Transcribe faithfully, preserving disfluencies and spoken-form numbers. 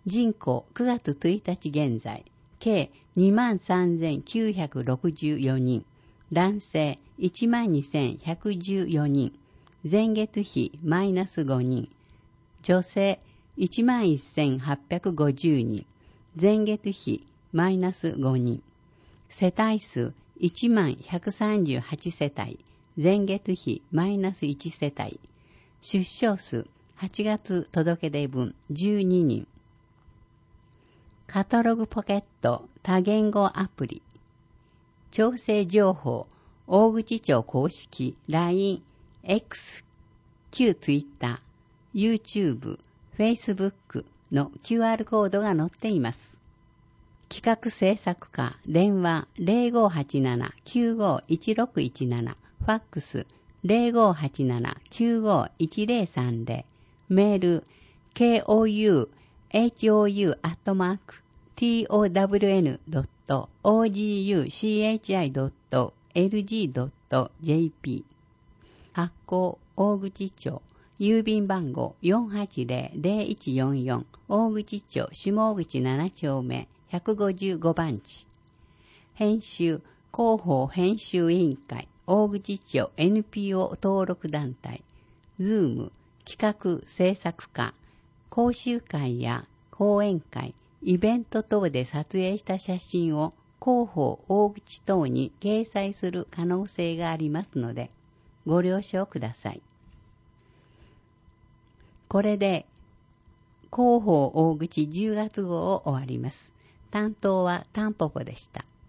人口くがつついたち現在、計 にまんさんぜんきゅうひゃくろくじゅうよにん、男性 いちまんにせんひゃくじゅうよにん、前月比マイナスごにん、女性 いちまんせんはっぴゃくごじゅうにん、前月比マイナスごにん、世帯数いちまんひゃくさんじゅうはち世帯、前月比マイナスいち世帯、出生数はちがつ届け出分じゅうににん、カタログポケット多言語アプリ、調整情報、大口町公式 ライン、X、旧 Twitter、YouTube、Facebook の キューアール コードが載っています。企画制作課、電話 ゼロごはちなな きゅうごいちろくいちなな、ファックス ゼロごはちなな きゅうごいちゼロさんゼロ、メール ケーオーユーエイチオーユー アットマーク トワン ドット オージーユーシーエイチアイ ドット エルジー ドット ジェーピー、 発行大口町、郵便番号 よんはちゼロゼロいちよんよん、大口町下口なな丁目ひゃくごじゅうごばんち。編集広報編集委員会大口町 エヌピーオー 登録団体、ズーム企画制作課、講習会や講演会、イベント等で撮影した写真を広報大口等に掲載する可能性がありますので、ご了承ください。これで広報大口じゅうがつ号を終わります。担当はタンポポでした。